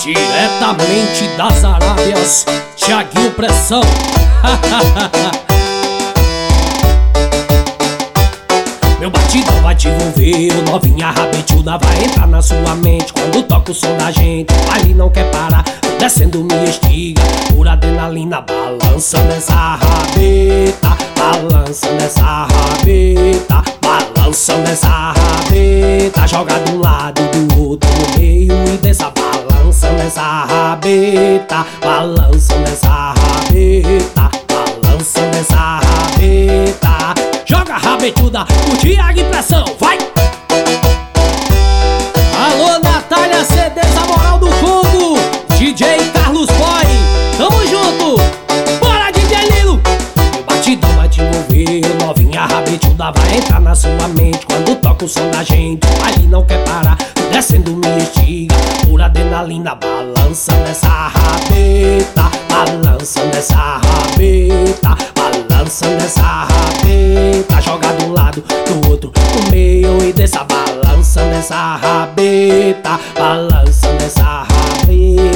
Diretamente das Arábias, Thiaguinho Pressão. Meu batidão vai te envolver, o novinha rabetuda vai entrar na sua mente. Quando toca o som da gente, ali não quer parar, descendo me estiga, por adrenalina. Balança nessa rabeta, balança nessa rabeta, balança nessa rabeta. Joga de um lado, do outro, no meio e desça. Balança nessa rabeta, balança nessa rabeta, balança nessa rabeta. Joga a rabetuda, o Thiaguinho Pressão, vai! Alô, Natália CDs, a moral do Congo, DJ Carlos Boy, tamo junto! Bora, DJ Lilo! Meu batidão vai te envolver, novinha rabetuda vai entrar na sua mente. Quando toca o som da gente, ali não quer parar, descendo me estiga, por adrenalina. Balança nessa rabeta, balança nessa rabeta, balança nessa rabeta. Joga de um lado, do outro, no meio e desça. Balança nessa rabeta, balança nessa rabeta.